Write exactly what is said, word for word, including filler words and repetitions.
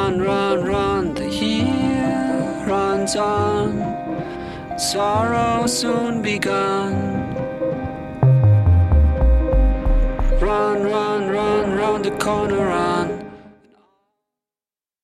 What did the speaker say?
Run, run, run, the year runs on, sorrow soon begun. Run, run, run, round the corner, run.